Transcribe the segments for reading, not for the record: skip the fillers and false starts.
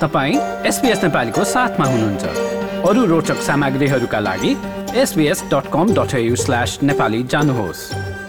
तपाईं SBS नेपालीको साथमा हुनुहुन्छ। अरू रोचक सामग्रीहरूका लागि sbs.com.au/nepali जानुहोस्।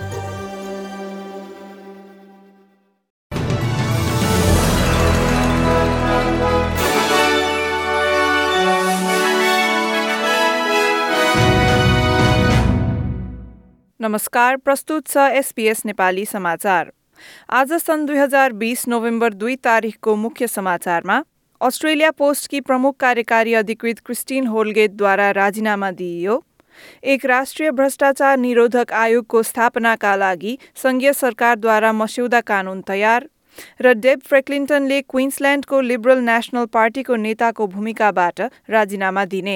नमस्कार, प्रस्तुत छ SBS नेपाली समाचार। आज सन् 2020 नोभेम्बर 2 तारिखको मुख्य समाचारमा अस्ट्रेलिया पोस्टकी प्रमुख कार्यकारी अधिकृत क्रिस्टिन होलगेटद्वारा राजीनामा दिइयो, एक राष्ट्रिय भ्रष्टाचार निरोधक आयोगको स्थापनाका लागि संघीय सरकारद्वारा मस्यौदा कानून तयार र डेब फ्रेक्लिन्टनले क्वीन्सल्यान्डको लिबरल नेशनल पार्टीको नेताको भूमिकाबाट राजीनामा दिने।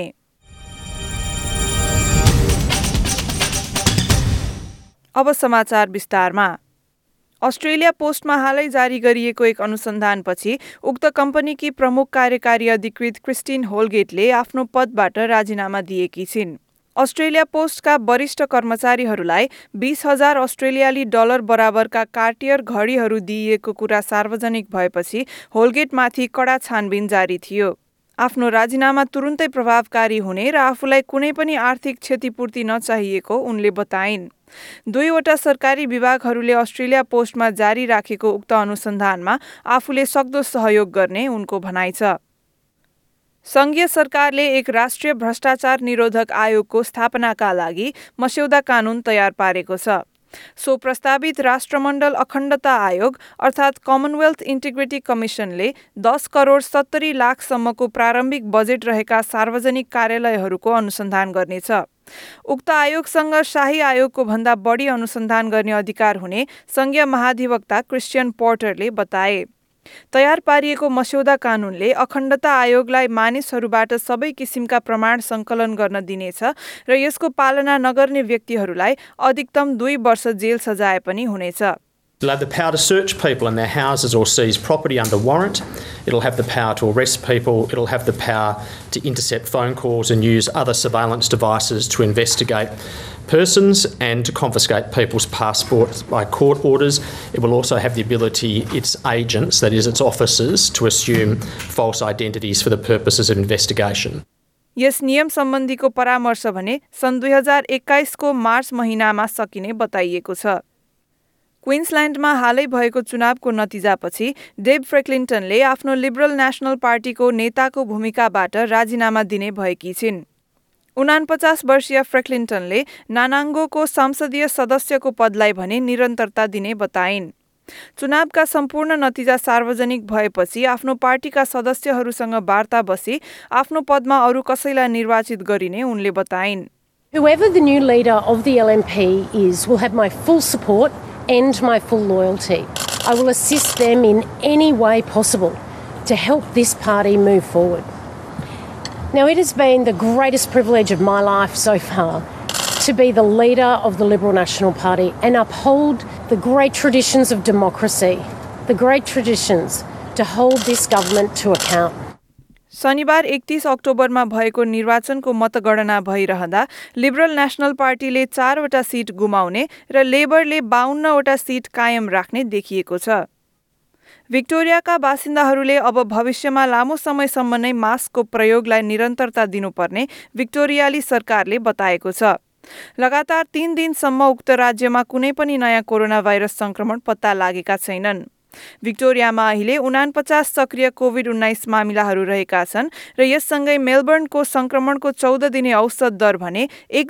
अब समाचार विस्तारमा। अस्ट्रेलिया पोस्टमा हालै जारी गरिएको एक अनुसन्धानपछि उक्त कम्पनीकी प्रमुख कार्यकारी अधिकृत क्रिस्टिन होलगेटले आफ्नो पदबाट राजीनामा दिएकी छिन्। अस्ट्रेलिया पोस्टका वरिष्ठ कर्मचारीहरूलाई 20,000 अस्ट्रेलियाली डलर बराबरका कार्टियर घडीहरू दिइएको कुरा सार्वजनिक भएपछि होलगेटमाथि कडा छानबिन जारी थियो। आफ्नो राजीनामा तुरुन्तै प्रभावकारी हुने र आफूलाई कुनै पनि आर्थिक क्षतिपूर्ति नचाहिएको उनले बताइन्। 2वटा सरकारी विभागहरूले अस्ट्रेलिया पोस्टमा जारी राखेको उक्त अनुसन्धानमा आफूले सक्दो सहयोग गर्ने उनको भनाइ छ। संघीय सरकारले एक राष्ट्रिय भ्रष्टाचार निरोधक आयोगको स्थापनाका लागि मस्यौदा कानून तयार पारेको छ। सो प्रस्तावित राष्ट्रमण्डल अखण्डता आयोग अर्थात् कमनवेल्थ इन्टिग्रिटी कमिसनले 10 करोड 70 लाखसम्मको प्रारम्भिक बजेट रहेका सार्वजनिक कार्यालयहरूको अनुसन्धान गर्नेछ। उक्त आयोगसँग शाही आयोगको भन्दा बढी अनुसन्धान गर्ने अधिकार हुने संघीय महाधिवक्ता क्रिस्चियन पोर्टरले बताए। तयार पारिएको मस्यौदा कानूनले अखण्डता आयोगलाई मानिसहरूबाट सबै किसिमका प्रमाण सङ्कलन गर्न दिनेछ र यसको पालना नगर्ने व्यक्तिहरूलाई अधिकतम 2 वर्ष जेल सजाय पनि हुनेछ। It'll have the power to search people in their houses or seize property under warrant. It'll have the power to arrest people. It'll have the power to intercept phone calls and use other surveillance devices to investigate persons and to confiscate people's passports by court orders. It will also have the ability, its agents, that is its officers, to assume false identities for the purposes of investigation. यस नियम सम्बन्धीको परामर्श भने सन् 2021 को March महिनामा सकिने बताइएको छ। क्वीन्सल्यान्डमा हालै भएको चुनावको नतिजापछि डेब फ्रेक्लिन्टनले आफ्नो लिबरल नेशनल पार्टीको नेताको भूमिकाबाट राजीनामा दिने भएकी छिन्। 49 वर्षीय फ्रेक्लिन्टनले नानाङ्गोको संसदीय सदस्यको पदलाई भने निरन्तरता दिने बताइन्। चुनावका सम्पूर्ण नतिजा सार्वजनिक भएपछि आफ्नो पार्टीका सदस्यहरूसँग वार्ता बसी आफ्नो पदमा अरू कसैलाई निर्वाचित गरिने उनले बताइन्। Whoever the new leader of the LNP is will have my full support and my full loyalty. I will assist them in any way possible to help this party move forward. Now, it has been the greatest privilege of my life so far to be the leader of the Liberal National Party and uphold the great traditions of democracy, the great traditions to hold this government to account. शनिबार 31 अक्टोबरमा भएको निर्वाचनको मतगणना भइरहँदा liberal national पार्टीले 4वटा seat गुमाउने र लेबरले 52वटा seat कायम राख्ने देखिएको छ। भिक्टोरियाका बासिन्दाहरूले अब भविष्यमा लामो समयसम्म नै मास्कको प्रयोगलाई निरन्तरता दिनुपर्ने भिक्टोरियाली सरकारले बताएको छ। लगातार 3 दिनसम्म उक्त राज्यमा कुनै पनि नयाँ कोरोना भाइरस संक्रमण पत्ता लागेका छैनन्। भिक्टोरियामा अहिले 49 सक्रिय कोभिड-19 मामिलाहरू रहेका छन् र यससँगै मेलबर्नको संक्रमणको 14 दिने औसत दर भने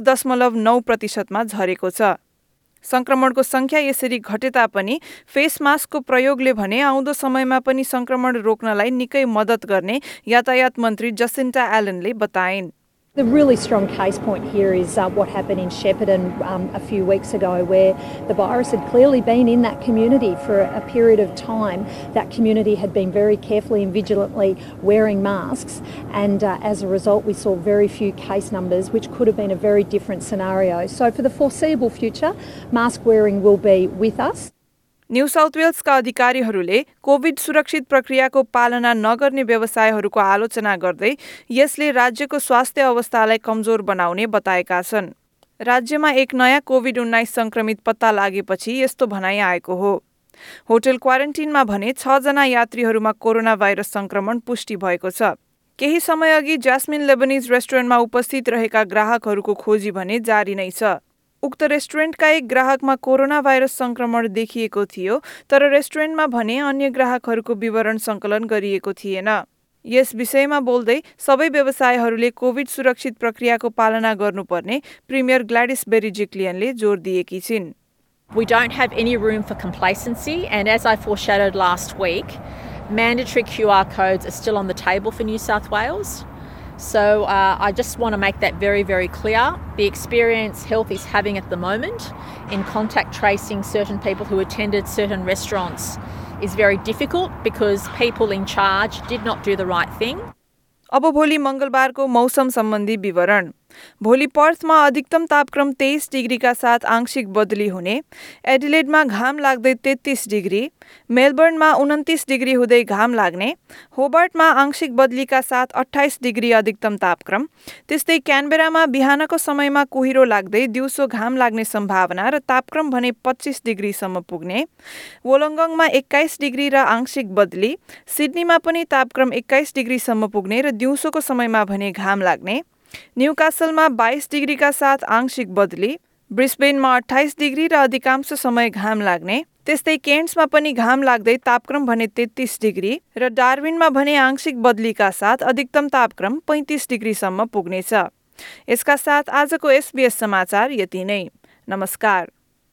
1.9% झरेको छ। संक्रमणको संख्या यसरी घटे तापनि फेस मास्कको प्रयोगले भने आउँदो समयमा पनि संक्रमण रोक्नलाई निकै मद्दत गर्ने यातायात मन्त्री जसिन्टा एलनले बताइन्। The really strong case point here is what happened in Shepparton a few weeks ago, where the virus had clearly been in that community for a period of time. That community had been very carefully and vigilantly wearing masks, and as a result we saw very few case numbers, which could have been a very different scenario. So for the foreseeable future, mask wearing will be with us. New South वेल्सका अधिकारीहरूले Covid सुरक्षित प्रक्रियाको पालना नगर्ने व्यवसायहरूको आलोचना गर्दै यसले राज्यको स्वास्थ्य अवस्थालाई कमजोर बनाउने बताएका छन्। राज्यमा एक नयाँ कोभिड-19 संक्रमित पत्ता लागेपछि यस्तो भनाइ आएको हो। होटल क्वारेन्टिनमा भने 6 जना यात्रीहरूमा कोरोना भाइरस संक्रमण पुष्टि भएको छ। केही समय अघि ज्यास्मिन लेबनिज रेस्टुरेन्टमा उपस्थित रहेका ग्राहकहरूको खोजी भने जारी नै छ। उक्त रेस्टुरेन्टका एक ग्राहकमा कोरोना भाइरस संक्रमण देखिएको थियो, तर रेस्टुरेन्टमा भने अन्य ग्राहकहरूको विवरण सङ्कलन गरिएको थिएन। यस विषयमा बोल्दै सबै व्यवसायहरूले कोभिड सुरक्षित प्रक्रियाको पालना गर्नुपर्ने प्रिमियर ग्ल्याडिस बेरिजिक्लियनले जोड दिएकी छिन्। We don't have any room for complacency, and as I foreshadowed last week, mandatory QR codes are still on the table for New South Wales. So I just want to make that very, very clear. The experience Health is having at the moment in contact tracing certain people who attended certain restaurants is very difficult because people in charge did not do the right thing. अब भोलि मंगलबारको मौसम सम्बन्धी विवरण। भोलि पर्थमा अधिकतम तापक्रम 23 डिग्रीका साथ आंशिक बदली हुने, एडिलेडमा घाम लाग्दै 33 डिग्री, मेलबर्नमा 29 डिग्री हुँदै घाम लाग्ने, होबार्टमा आंशिक बदलीका साथ 28 डिग्री अधिकतम तापक्रम, त्यस्तै क्यानबेरामा बिहानको समयमा कुहिरो लाग्दै दिउँसो घाम लाग्ने सम्भावना र तापक्रम भने 25 डिग्रीसम्म पुग्ने, वोलङ्गङमा 21 डिग्री र आंशिक बदली, सिडनीमा पनि तापक्रम 21 डिग्रीसम्म पुग्ने र दिउँसोको समयमा भने घाम लाग्ने, न्यूकासलमा 22 डिग्रीका साथ आंशिक बदली, ब्रिस्बेनमा 28 डिग्री र अधिकांश समय घाम लाग्ने, त्यस्तै केन्ट्समा पनि घाम लाग्दै तापक्रम भने 33 डिग्री र डार्विनमा भने आंशिक बदलीका साथ अधिकतम तापक्रम 35 डिग्रीसम्म पुग्नेछ। यसका साथ आजको SBS समाचार यति नै। नमस्कार।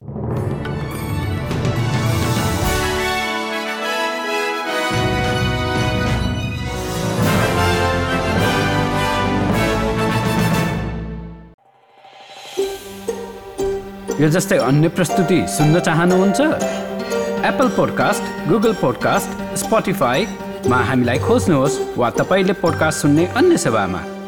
यो जस्तै अन्य प्रस्तुति सुन्न चाहनुहुन्छ? एप्पल पोडकास्ट, गुगल पोडकास्ट, स्पोटिफाईमा हामीलाई खोज्नुहोस् वा तपाईले पोडकास्ट सुन्ने अन्य सेवामा।